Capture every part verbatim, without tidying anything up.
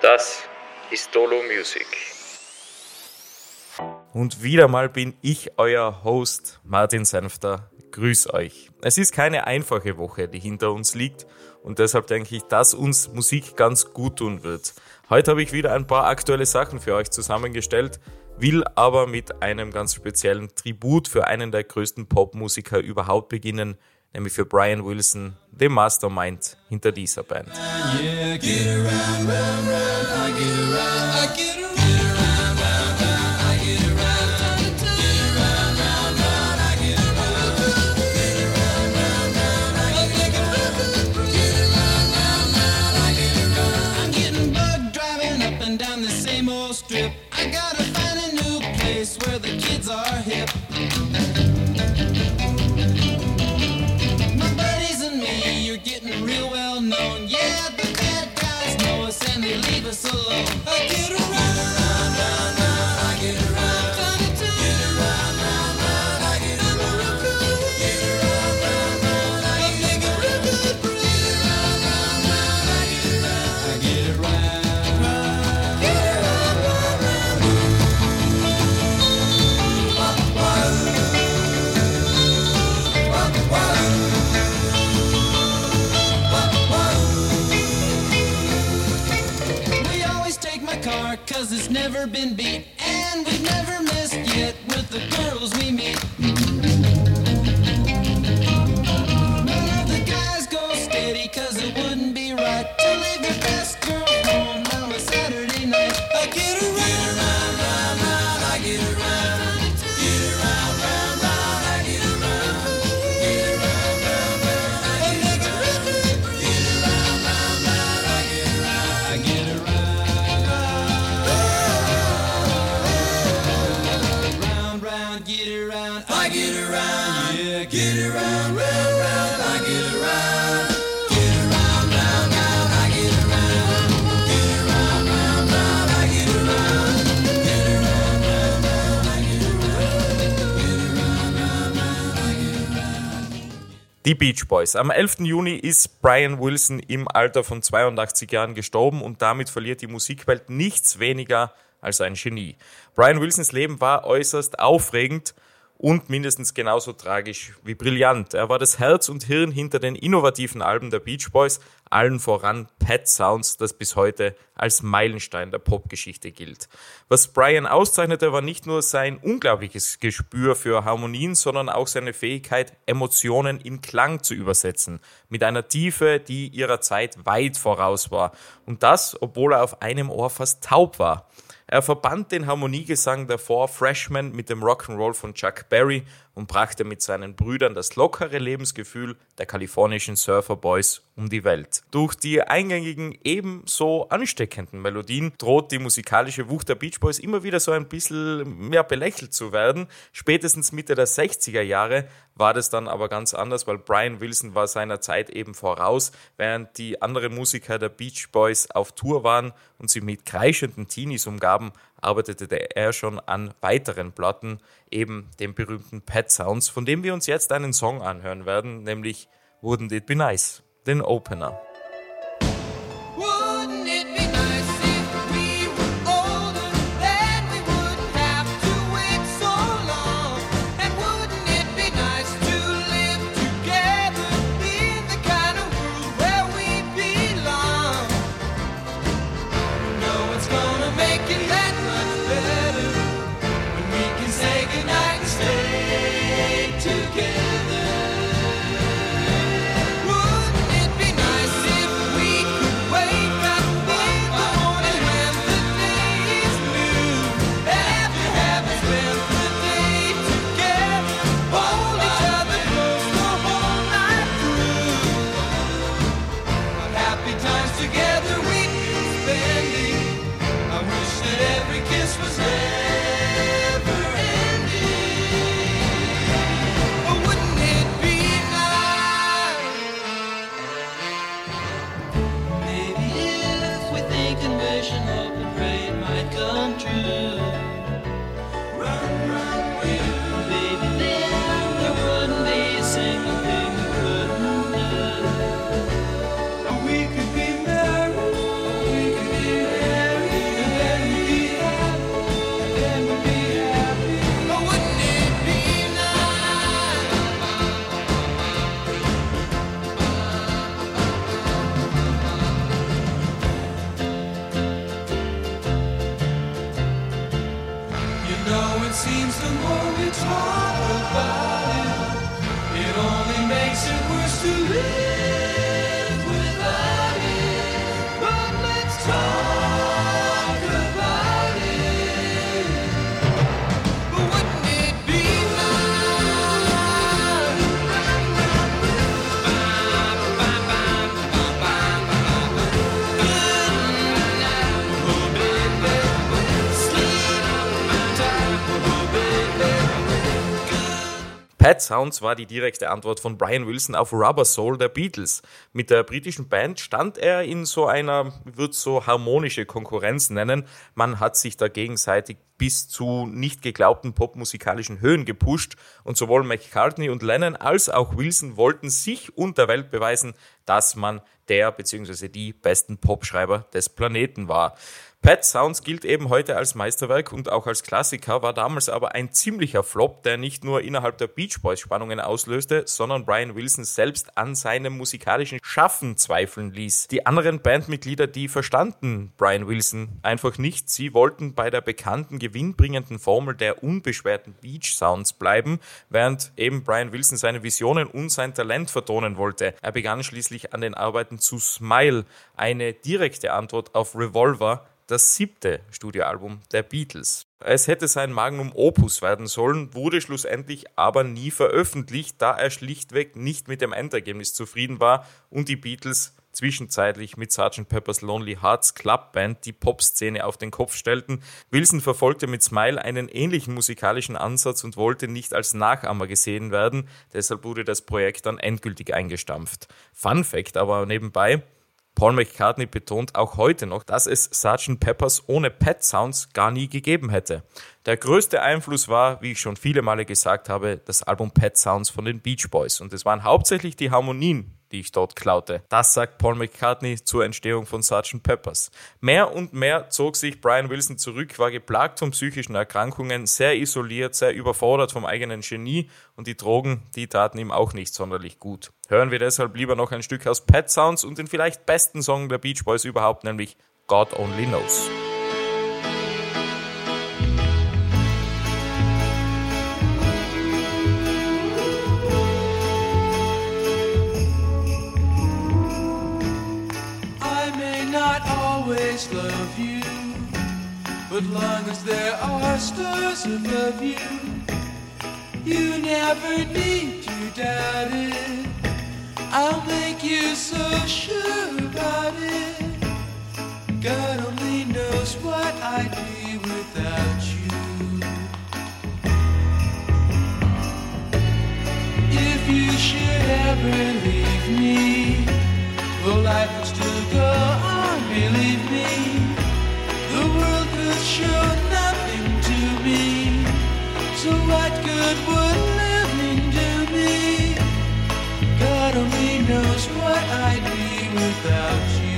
Das ist Dolo Music. Und wieder mal bin ich euer Host, Martin Senfter. Grüß euch. Es ist keine einfache Woche, die hinter uns liegt, und deshalb denke ich, dass uns Musik ganz gut tun wird. Heute habe ich wieder ein paar aktuelle Sachen für euch zusammengestellt, will aber mit einem ganz speziellen Tribut für einen der größten Popmusiker überhaupt beginnen, nämlich für Brian Wilson, dem Mastermind hinter dieser Band. Yeah, get around, round, round, I get around, I get around. Strip. I gotta find a new place where the kids are hip. My buddies and me, you're getting real well known. Yeah, the bad guys know us and they leave us alone. I get around, round, round, round, I get around. Get around, round, round, I get around. Get around, round, round, I get around. Get around, round, round, I get around. I get around. Cause it's never been beat, and we've never missed yet with the girls we meet. None of the guys go steady, cause it wouldn't be right to leave your best girl home on a Saturday night. I get around, round, round, round, I get around. Get around, round, round, I get around. Get around, round, round, I get around. Get around, round, round, I get around. I get around. I get around, yeah, get around, round, round, I get around. Get around, round, round, I get around. Get around, round, round, I get around. Get around, round, round, I get around. Get around, round, round, I get around. Die Beach Boys. Am elften Juni ist Brian Wilson im Alter von zweiundachtzig Jahren gestorben, und damit verliert die Musikwelt nichts weniger als ein Genie. Brian Wilsons Leben war äußerst aufregend und mindestens genauso tragisch wie brillant. Er war das Herz und Hirn hinter den innovativen Alben der Beach Boys, allen voran Pet Sounds, das bis heute als Meilenstein der Popgeschichte gilt. Was Brian auszeichnete, war nicht nur sein unglaubliches Gespür für Harmonien, sondern auch seine Fähigkeit, Emotionen in Klang zu übersetzen, mit einer Tiefe, die ihrer Zeit weit voraus war. Und das, obwohl er auf einem Ohr fast taub war. Er verband den Harmoniegesang der Four Freshmen mit dem Rock'n'Roll von Chuck Berry und brachte mit seinen Brüdern das lockere Lebensgefühl der kalifornischen Surfer Boys um die Welt. Durch die eingängigen, ebenso ansteckenden Melodien droht die musikalische Wucht der Beach Boys immer wieder so ein bisschen mehr belächelt zu werden. Spätestens Mitte der sechziger Jahre war das dann aber ganz anders, weil Brian Wilson war seiner Zeit eben voraus, während die anderen Musiker der Beach Boys auf Tour waren und sie mit kreischenden Teenies umgaben, arbeitete er schon an weiteren Platten, eben dem berühmten Pet Sounds, von dem wir uns jetzt einen Song anhören werden, nämlich Wouldn't It Be Nice, den Opener. Wouldn't it be nice the more we talk about it, it only makes it worse to live without it. But let's talk about it. But wouldn't it be Pet Sounds war die direkte Antwort von Brian Wilson auf Rubber Soul der Beatles. Mit der britischen Band stand er in so einer, ich würde es so harmonische Konkurrenz nennen. Man hat sich da gegenseitig bis zu nicht geglaubten popmusikalischen Höhen gepusht und sowohl McCartney und Lennon als auch Wilson wollten sich und der Welt beweisen, dass man der bzw. die besten Popschreiber des Planeten war. Pet Sounds gilt eben heute als Meisterwerk und auch als Klassiker, war damals aber ein ziemlicher Flop, der nicht nur innerhalb der Beach Boys Spannungen auslöste, sondern Brian Wilson selbst an seinem musikalischen Schaffen zweifeln ließ. Die anderen Bandmitglieder, die verstanden Brian Wilson einfach nicht. Sie wollten bei der bekannten gewinnbringenden Formel der unbeschwerten Beach Sounds bleiben, während eben Brian Wilson seine Visionen und sein Talent vertonen wollte. Er begann schließlich an den Arbeiten zu Smile, eine direkte Antwort auf Revolver, das siebte Studioalbum der Beatles. Es hätte sein Magnum Opus werden sollen, wurde schlussendlich aber nie veröffentlicht, da er schlichtweg nicht mit dem Endergebnis zufrieden war und die Beatles zwischenzeitlich mit Sergeant Pepper's Lonely Hearts Club Band die Popszene auf den Kopf stellten. Wilson verfolgte mit Smile einen ähnlichen musikalischen Ansatz und wollte nicht als Nachahmer gesehen werden, deshalb wurde das Projekt dann endgültig eingestampft. Fun Fact aber nebenbei: Paul McCartney betont auch heute noch, dass es Sergeant Pepper's ohne Pet Sounds gar nie gegeben hätte. Der größte Einfluss war, wie ich schon viele Male gesagt habe, das Album Pet Sounds von den Beach Boys. Und es waren hauptsächlich die Harmonien, die ich dort klaute. Das sagt Paul McCartney zur Entstehung von Sergeant Pepper's. Mehr und mehr zog sich Brian Wilson zurück, war geplagt von psychischen Erkrankungen, sehr isoliert, sehr überfordert vom eigenen Genie und die Drogen, die taten ihm auch nicht sonderlich gut. Hören wir deshalb lieber noch ein Stück aus Pet Sounds und den vielleicht besten Song der Beach Boys überhaupt, nämlich God Only Knows. Love you, but long as there are stars above you, you never need to doubt it. I'll make you so sure about it. God only knows what I'd be without you. If you should ever leave me, well, life will still go on, believe me. The world could show nothing to me, so what good would living do me? God only knows what I'd be without you.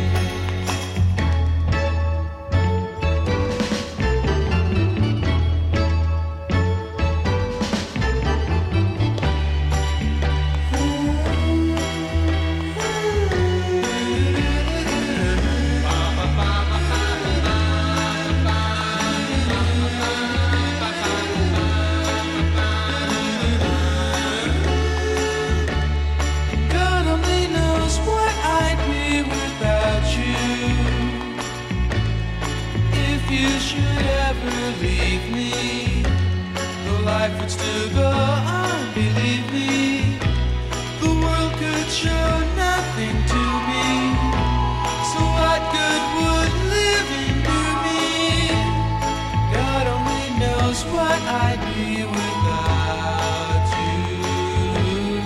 Life would still go on, believe me. The world could show nothing to me, so what good would living do me? God only knows what I'd be without you.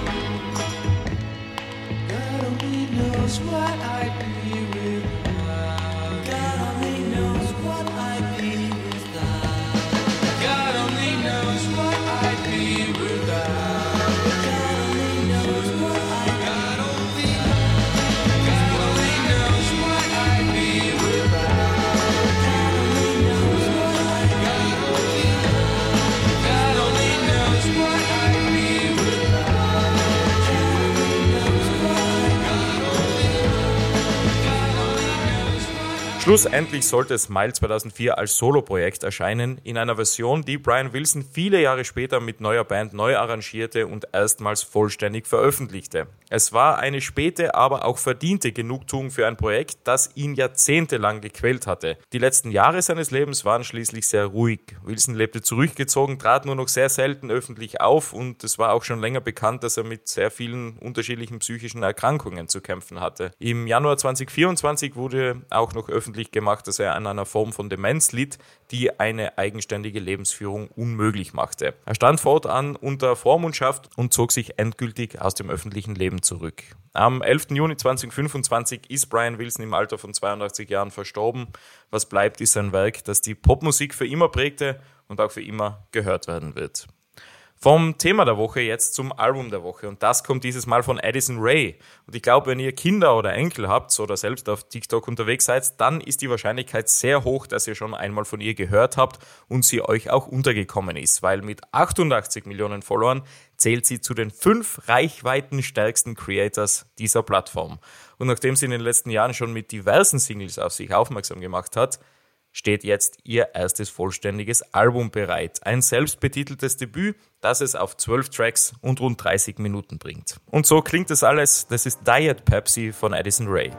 God only knows what I'd be without. God only knows what I'd be without. God only knows what I'd be Schlussendlich sollte Smile zweitausendvier als Soloprojekt erscheinen, in einer Version, die Brian Wilson viele Jahre später mit neuer Band neu arrangierte und erstmals vollständig veröffentlichte. Es war eine späte, aber auch verdiente Genugtuung für ein Projekt, das ihn jahrzehntelang gequält hatte. Die letzten Jahre seines Lebens waren schließlich sehr ruhig. Wilson lebte zurückgezogen, trat nur noch sehr selten öffentlich auf und es war auch schon länger bekannt, dass er mit sehr vielen unterschiedlichen psychischen Erkrankungen zu kämpfen hatte. Im Januar zweitausendvierundzwanzig wurde auch noch öffentlich gemacht, dass er an einer Form von Demenz litt, die eine eigenständige Lebensführung unmöglich machte. Er stand fortan unter Vormundschaft und zog sich endgültig aus dem öffentlichen Leben zurück. Am elften Juni zweitausendfünfundzwanzig ist Brian Wilson im Alter von zweiundachtzig Jahren verstorben. Was bleibt, ist ein Werk, das die Popmusik für immer prägte und auch für immer gehört werden wird. Vom Thema der Woche jetzt zum Album der Woche und das kommt dieses Mal von Addison Rae. Und ich glaube, wenn ihr Kinder oder Enkel habt oder selbst auf TikTok unterwegs seid, dann ist die Wahrscheinlichkeit sehr hoch, dass ihr schon einmal von ihr gehört habt und sie euch auch untergekommen ist, weil mit achtundachtzig Millionen Followern zählt sie zu den fünf reichweitenstärksten Creators dieser Plattform. Und nachdem sie in den letzten Jahren schon mit diversen Singles auf sich aufmerksam gemacht hat, steht jetzt ihr erstes vollständiges Album bereit. Ein selbstbetiteltes Debüt, das es auf zwölf Tracks und rund dreißig Minuten bringt. Und so klingt das alles. Das ist Diet Pepsi von Addison Rae.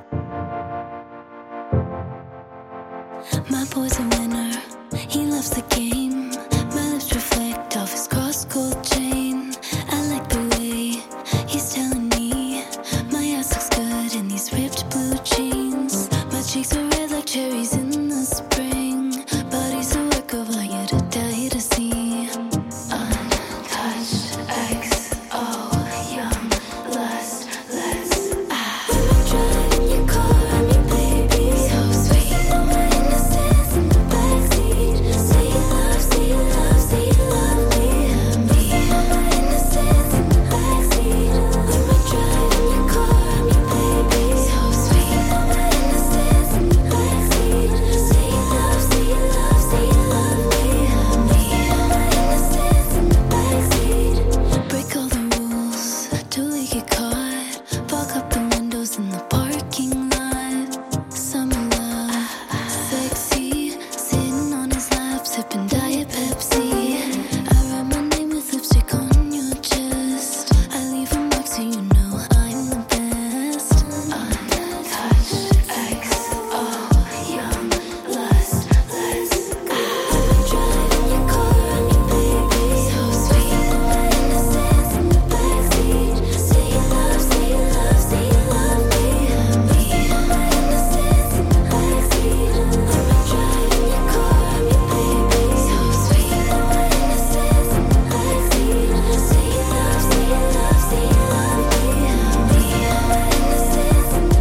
My boy's a winner, he loves the game. My lips reflect off his cross-gold chain. I like the way he's telling me my ass looks good in these ripped blue jeans. My cheeks are red like cherries in the spring. Body's a work of art, yet a die to see. Untouched, X O, young, lust, let's ah. Driving your car, I'm your baby. So sweet, my innocence in the backseat. Say you love, say you love, say you love me. Me, my innocence in the backseat. When we're driving your car, I'm your baby. So sweet, my innocence in the backseat. Say you love, say you love, say you love me. Me, my innocence in the backseat. Break all the rules till we get caught. Fog up the windows in the parking lot. Summer love, sexy. Sitting on his lap, sipping Diet Pepsi. I write my name with lipstick on your chest. I leave a mark so you know I'm the best. Untouched, X O, young, lust, let's go. Driving your car, I'm your baby. So sweet, my innocence in the backseat. Say you love, say you love, say you love me. Me, my innocence in the backseat. When we're driving your car, I'm your baby. So sweet, my innocence in the backseat. Say you love, say you love, say you love me. Me, my innocence in the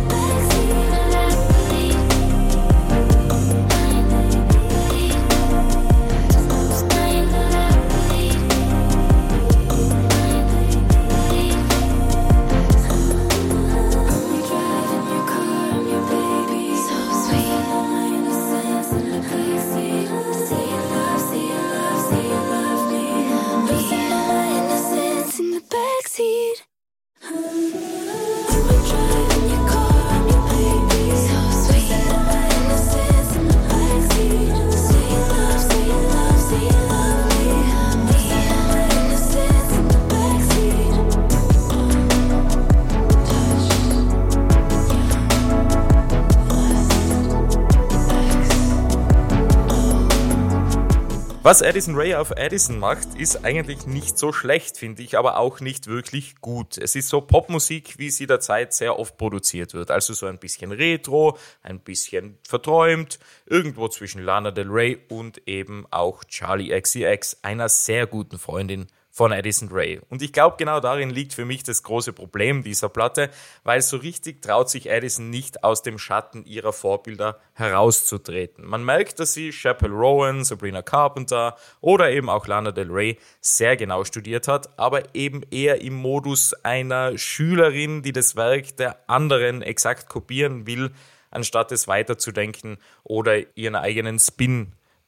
Driving your car, I'm your baby. So sweet, my innocence in the backseat. Say you love, say you love, say you love me. Me, my innocence in the backseat. When we're driving your car, I'm your baby. So sweet, my innocence in the backseat. Say you love, say you love, say you love me. Me, my innocence in the backseat. Was Addison Rae auf Addison macht, ist eigentlich nicht so schlecht, finde ich, aber auch nicht wirklich gut. Es ist so Popmusik, wie sie derzeit sehr oft produziert wird. Also so ein bisschen Retro, ein bisschen verträumt, irgendwo zwischen Lana Del Rey und eben auch Charli X C X, einer sehr guten Freundin von Addison Rae. Und ich glaube, genau darin liegt für mich das große Problem dieser Platte, weil so richtig traut sich Addison nicht aus dem Schatten ihrer Vorbilder herauszutreten. Man merkt, dass sie Chappell Rowan, Sabrina Carpenter oder eben auch Lana Del Rey sehr genau studiert hat, aber eben eher im Modus einer Schülerin, die das Werk der anderen exakt kopieren will, anstatt es weiterzudenken oder ihren eigenen Spin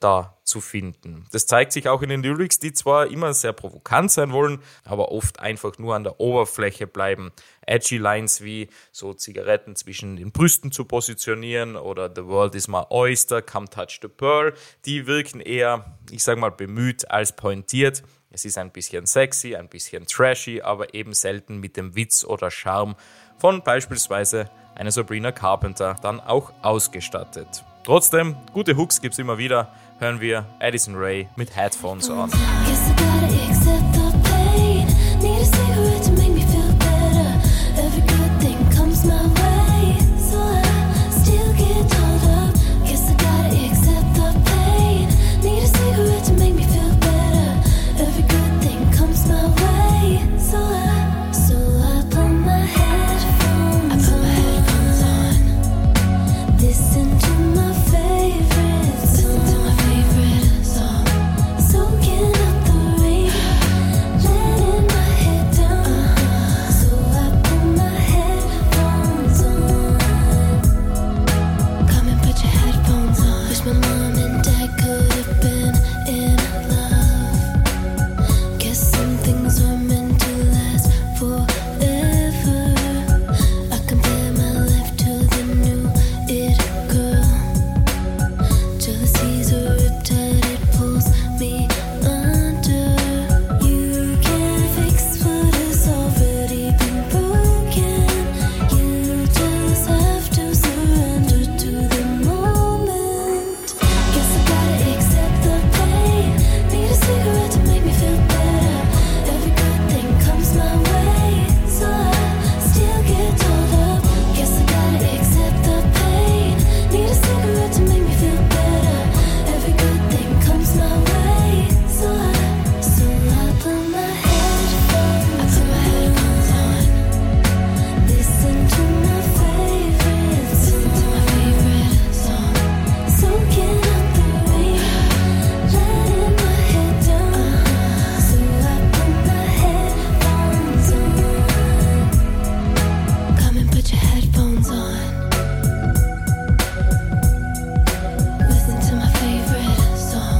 da zu finden. Das zeigt sich auch in den Lyrics, die zwar immer sehr provokant sein wollen, aber oft einfach nur an der Oberfläche bleiben. Edgy Lines wie so Zigaretten zwischen den Brüsten zu positionieren oder The world is my oyster, come touch the pearl, die wirken eher, ich sag mal, bemüht als pointiert. Es ist ein bisschen sexy, ein bisschen trashy, aber eben selten mit dem Witz oder Charme von beispielsweise einer Sabrina Carpenter dann auch ausgestattet. Trotzdem, gute Hooks gibt's immer wieder. Hören wir Addison Rae mit Headphones on. Guess I gotta accept the pain. Need a cigarette to make me feel better. Every good thing comes my way, so I still get caught up. Guess I gotta accept the pain. Need a cigarette to make me feel better. Every good thing comes my way, so I, so I put my headphones I put my headphones on. Listen to my favorite song. Listen to my favorite song. Soaking up the rain, letting my head down. Uh-huh. So I put my headphones on. Come and put your headphones on. Wish my mom and dad could have been in love. Guess some things were meant to last forever. I compare my life to the new it girl. Jealousy's a riptide, it pulls me under. You can't fix what has already been broken. You just have to surrender to the moment. Guess I gotta accept the pain. Need a cigarette to make me feel better. Every good thing comes my way, so I still get caught up. Guess I gotta accept the pain. Need a cigarette to make me feel better. Every good thing comes my way, so I, so I put my headphones I put my headphones on. Listen to my favorite song. Listen to my favorite song. Soaking up the rain, letting my head down. Uh-huh. So I put my headphones on. Come and put your headphones on. Listen to my favorite song.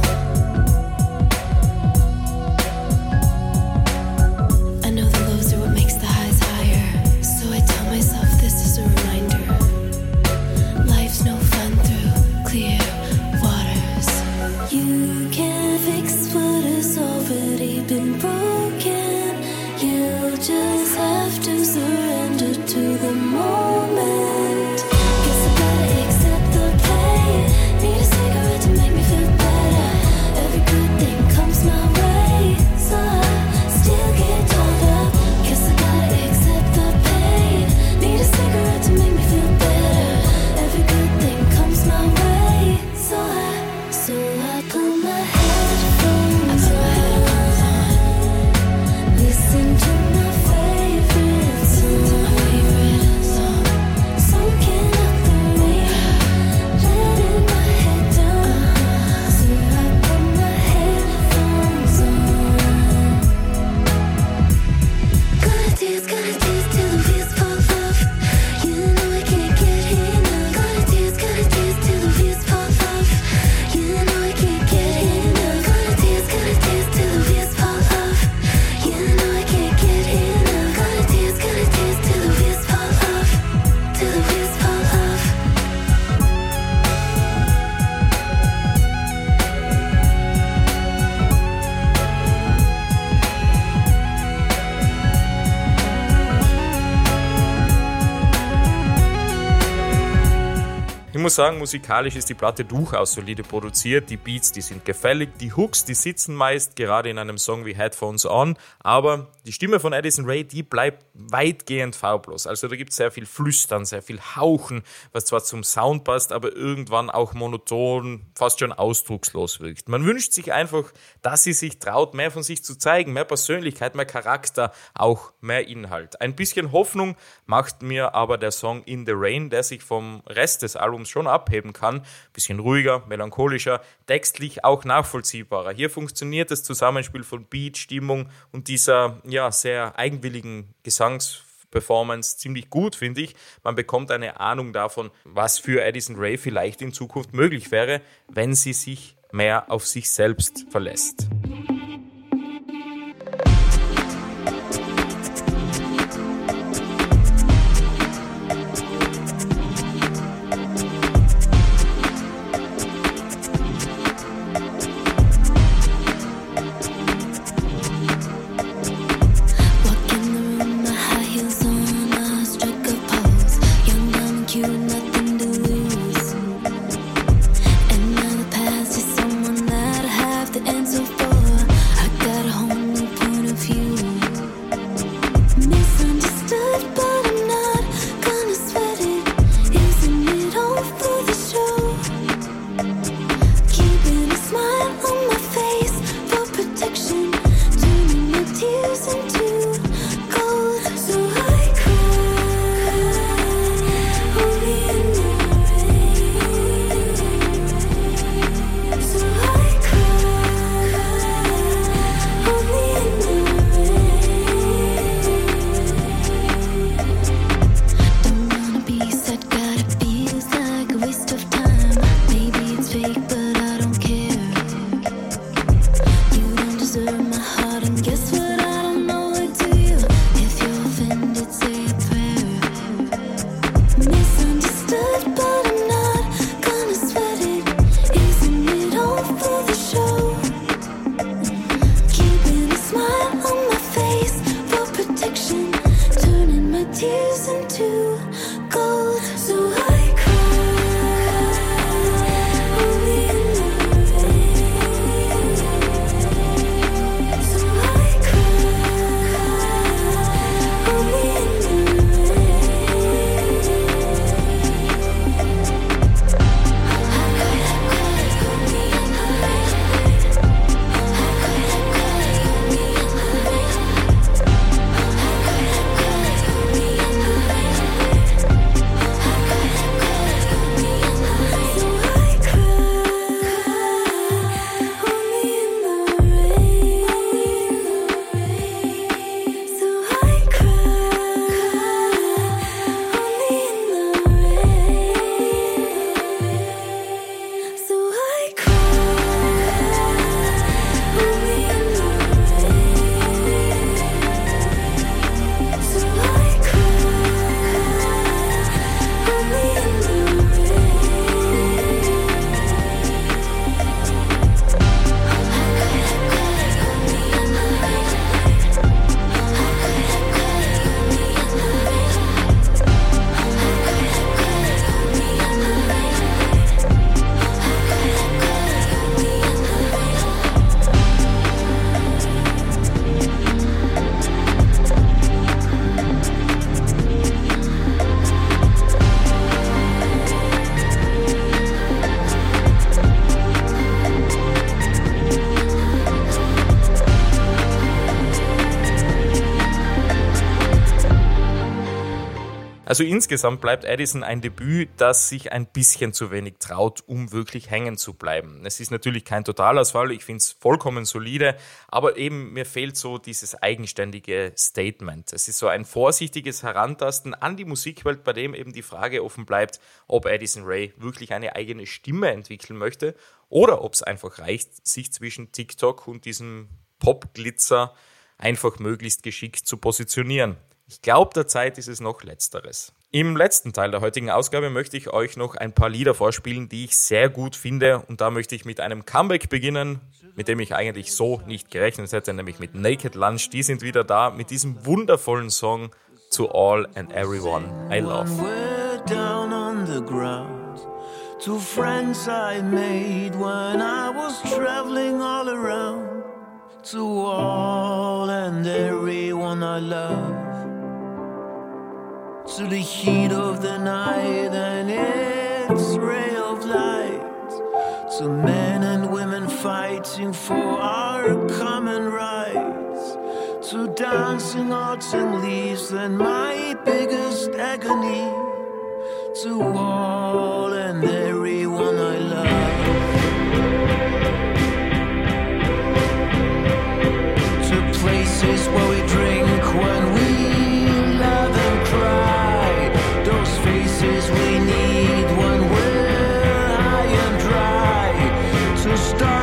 I know the lows are what makes the highs higher, so I tell myself this is a reminder. Life's no fun through clear waters. You can't fix what has already been broken. You just have to surrender to the moment. Guess I gotta accept the pain. Need a cigarette to make me feel better. Every good thing comes my way, so I still get caught up. Guess I gotta accept the pain. Need a cigarette to make me feel better. Every good thing comes my way, so I, so I put my headphones I put my headphones on. Listen to my favorite song. Listen to my favorite song. Soaking up the rain, letting my head down. Uh-huh. So I put my headphones on. Gonna dance, gonna dance till the wheels fall off. You know I can't get enough. Gonna dance, gonna dance till the wheels fall off. You know I can't get enough. Gonna dance, gonna dance till the wheels fall off. You know I can't get enough. Gonna dance, gonna dance till the wheels fall off. Till the wheels fall off. Ich muss sagen, musikalisch ist die Platte durchaus solide produziert. Die Beats, die sind gefällig, die Hooks, die sitzen meist, gerade in einem Song wie Headphones On. Aber die Stimme von Addison Rae, die bleibt weitgehend farblos. Also da gibt es sehr viel Flüstern, sehr viel Hauchen, was zwar zum Sound passt, aber irgendwann auch monoton, fast schon ausdruckslos wirkt. Man wünscht sich einfach, dass sie sich traut, mehr von sich zu zeigen, mehr Persönlichkeit, mehr Charakter, auch mehr Inhalt. Ein bisschen Hoffnung macht mir aber der Song In the Rain, der sich vom Rest des Albums schon abheben kann. Bisschen ruhiger, melancholischer, textlich auch nachvollziehbarer. Hier funktioniert das Zusammenspiel von Beat, Stimmung und dieser ja, sehr eigenwilligen Gesangsperformance ziemlich gut, finde ich. Man bekommt eine Ahnung davon, was für Addison Rae vielleicht in Zukunft möglich wäre, wenn sie sich mehr auf sich selbst verlässt. Also insgesamt bleibt Addison ein Debüt, das sich ein bisschen zu wenig traut, um wirklich hängen zu bleiben. Es ist natürlich kein Totalausfall, ich finde es vollkommen solide, aber eben mir fehlt so dieses eigenständige Statement. Es ist so ein vorsichtiges Herantasten an die Musikwelt, bei dem eben die Frage offen bleibt, ob Addison Rae wirklich eine eigene Stimme entwickeln möchte oder ob es einfach reicht, sich zwischen TikTok und diesem Pop-Glitzer einfach möglichst geschickt zu positionieren. Ich glaube, derzeit ist es noch Letzteres. Im letzten Teil der heutigen Ausgabe möchte ich euch noch ein paar Lieder vorspielen, die ich sehr gut finde. Und da möchte ich mit einem Comeback beginnen, mit dem ich eigentlich so nicht gerechnet hätte, nämlich mit Naked Lunch. Die sind wieder da mit diesem wundervollen Song To All and Everyone I Love. We're down on the ground. Two friends I made when I was traveling all around. To all and everyone I love. To the heat of the night and its ray of light. To men and women fighting for our common rights. To dancing autumn leaves and my biggest agony. To all and everyone I love. To places where we drink when we laugh and cry. Those faces we need when we're high and dry. To start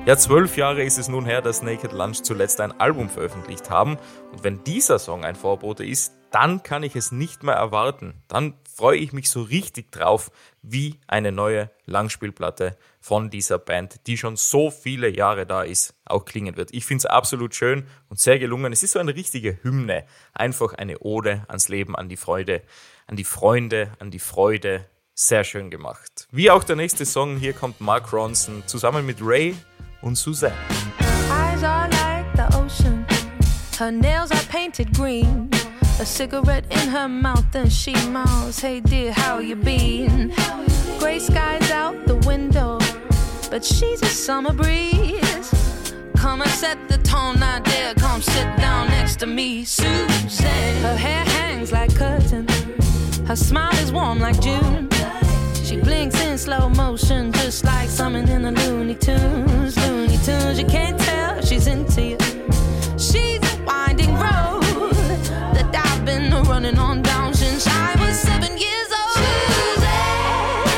Ja, zwölf Jahre ist es nun her, dass Naked Lunch zuletzt ein Album veröffentlicht haben. Und wenn dieser Song ein Vorbote ist, dann kann ich es nicht mehr erwarten. Dann freue ich mich so richtig drauf, wie eine neue Langspielplatte von dieser Band, die schon so viele Jahre da ist, auch klingen wird. Ich finde es absolut schön und sehr gelungen. Es ist so eine richtige Hymne. Einfach eine Ode ans Leben, an die Freude, an die Freunde, an die Freude. Sehr schön gemacht. Wie auch der nächste Song, hier kommt Mark Ronson zusammen mit Ray und Suzanne. Eyes are like the ocean. Her nails are painted green. A cigarette in her mouth and she mouths, hey dear, how you been? Gray skies out the window, but she's a summer breeze. Come and set the tone, now dear, come sit down next to me, Suzanne. Her hair hangs like curtains. Her smile is warm like June. She blinks in slow motion, just like something in the Looney Tunes. Looney Tunes, you can't tell she's into you. She's a winding road that I've been running on down since I was seven years old. Suzanne,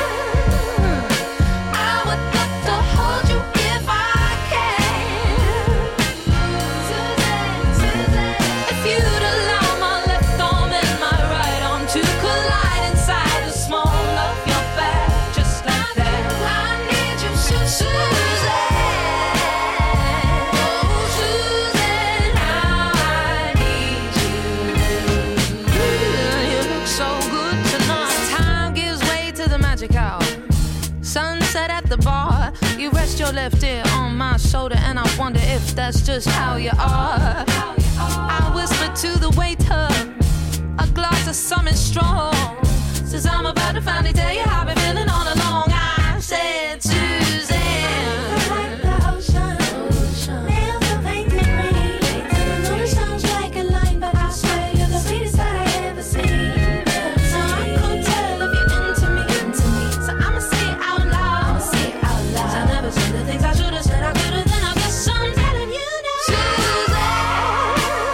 I would love to hold you if I can. Suzanne, Suzanne, if you'd allow my left arm and my right arm to collide inside the small of your back, just like that. I need you, Su- Suzanne. Oh, Suzanne, I need you. You look so good tonight. Time gives way to the magic hour. Sunset at the bar. You rest your left ear on my shoulder, and I wonder if that's just how you are. I whisper to the waiter, a glass of something strong. Says I'm about to finally tell you how I've been feeling all along. I said, Suzanne, Like the ocean, nails are painted green. I know it sounds like a line, but I swear you're the sweetest that I ever seen. So I could tell if you're into me, into me. So I'ma say it out loud, say it out loud. 'Cause I never said the things I should've said. I could've, then I guess I'm telling you now. Suzanne,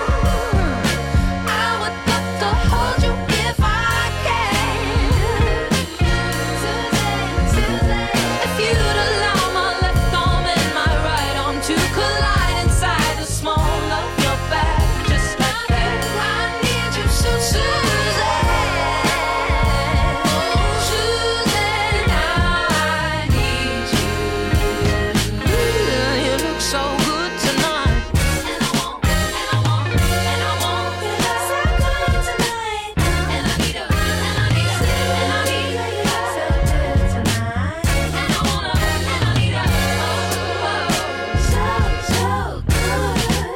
I would love to hold you if I can. Suzanne, Suzanne, if you'd allow my left arm and my right arm to collide inside the small of your back, just like that. I need you, Su- Suzanne. Oh, Suzanne, I need you. you look so good tonight. And I won't, and I won't, and I won't get so good tonight. And I need her, and I need her, and I need her so good tonight. And I wanna, and I need her, oh, oh, so, so good.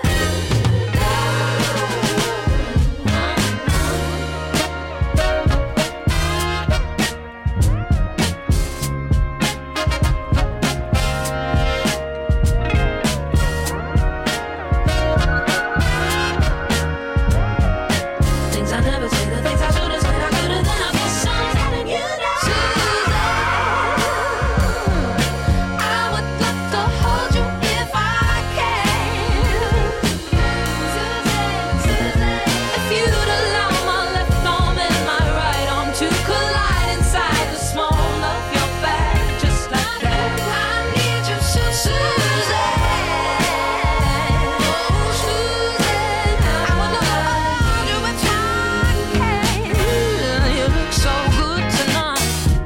Things I never say, the things I should've said. I could've, then I guess I'm telling you now. Suzanne, I would love to hold you if I can. Suzanne, Suzanne, If you'd allow my left arm and my right arm to collide inside the small of your back, just like that. I need you, Su- Suzanne. Oh, Suzanne, I would love to hold you if I can. You look so good tonight.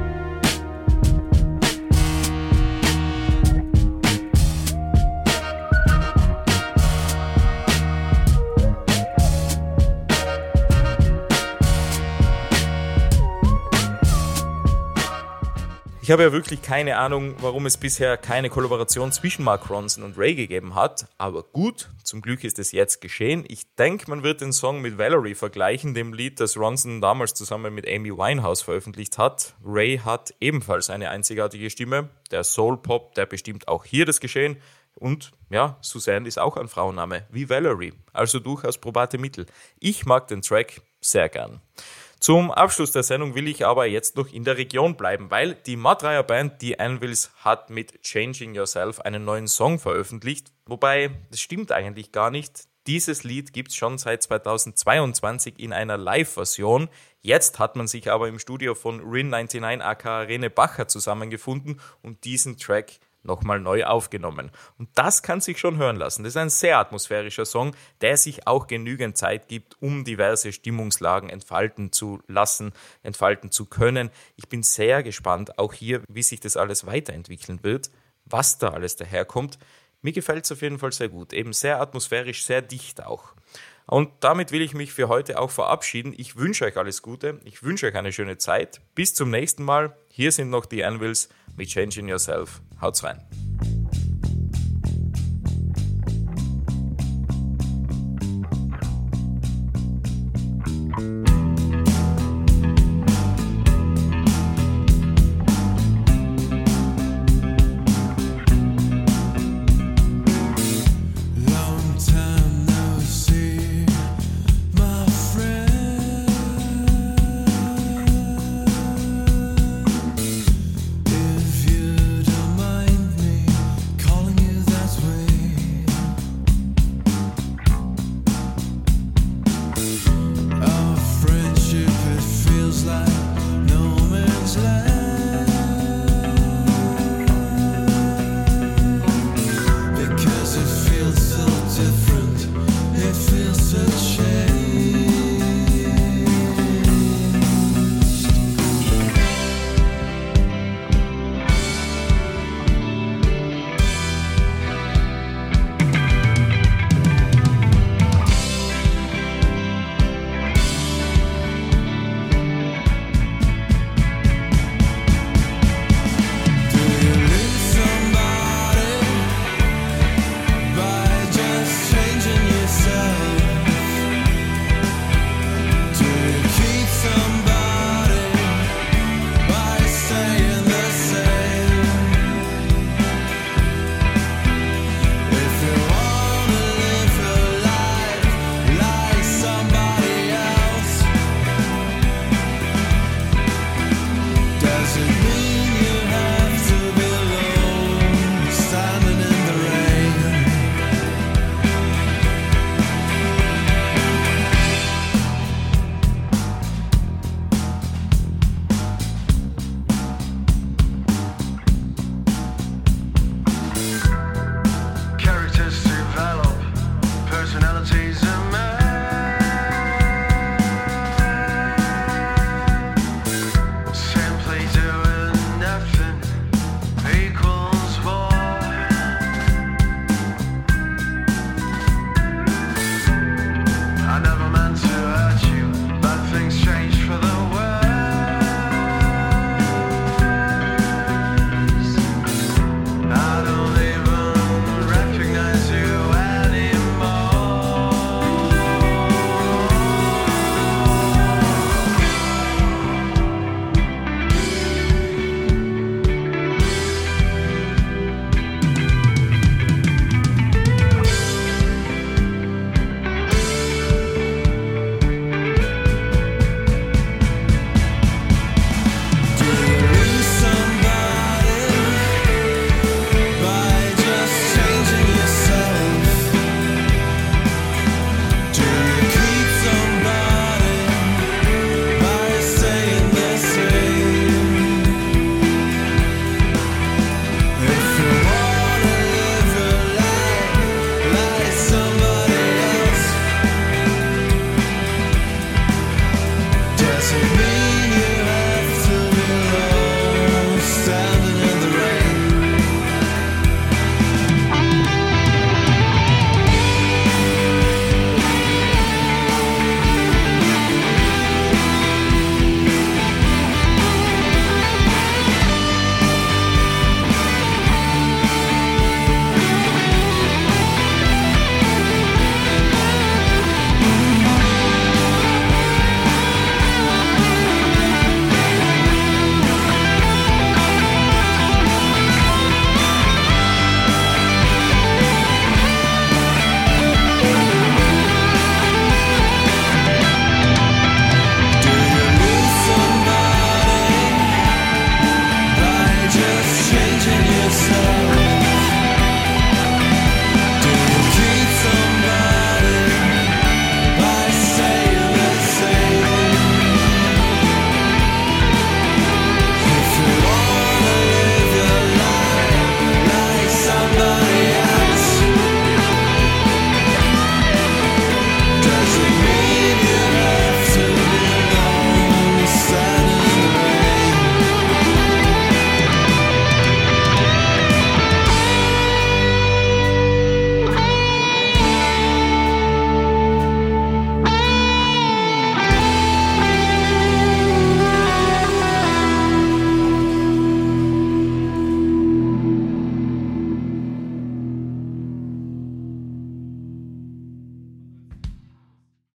Ich habe ja wirklich keine Ahnung, warum es bisher keine Kollaboration zwischen Mark Ronson und Ray gegeben hat. Aber gut, zum Glück ist es jetzt geschehen. Ich denke, man wird den Song mit Valerie vergleichen, dem Lied, das Ronson damals zusammen mit Amy Winehouse veröffentlicht hat. Ray hat ebenfalls eine einzigartige Stimme. Der Soul-Pop, der bestimmt auch hier das Geschehen. Und ja, Suzanne ist auch ein Frauenname, wie Valerie. Also durchaus probate Mittel. Ich mag den Track sehr gern. Zum Abschluss der Sendung will ich aber jetzt noch in der Region bleiben, weil die Matrayer Band, die Anvils, hat mit Changing Yourself einen neuen Song veröffentlicht. Wobei, das stimmt eigentlich gar nicht. Dieses Lied gibt es schon seit zweitausendzweiundzwanzig in einer Live-Version. Jetzt hat man sich aber im Studio von Rin neunundneunzig aka Rene Bacher zusammengefunden und diesen Track nochmal neu aufgenommen. Und das kann sich schon hören lassen. Das ist ein sehr atmosphärischer Song, der sich auch genügend Zeit gibt, um diverse Stimmungslagen entfalten zu lassen, entfalten zu können. Ich bin sehr gespannt, auch hier, wie sich das alles weiterentwickeln wird, was da alles daherkommt. Mir gefällt es auf jeden Fall sehr gut. Eben sehr atmosphärisch, sehr dicht auch. Und damit will ich mich für heute auch verabschieden. Ich wünsche euch alles Gute. Ich wünsche euch eine schöne Zeit. Bis zum nächsten Mal. Hier sind noch die Anvils mit Changing Yourself. Haut's rein.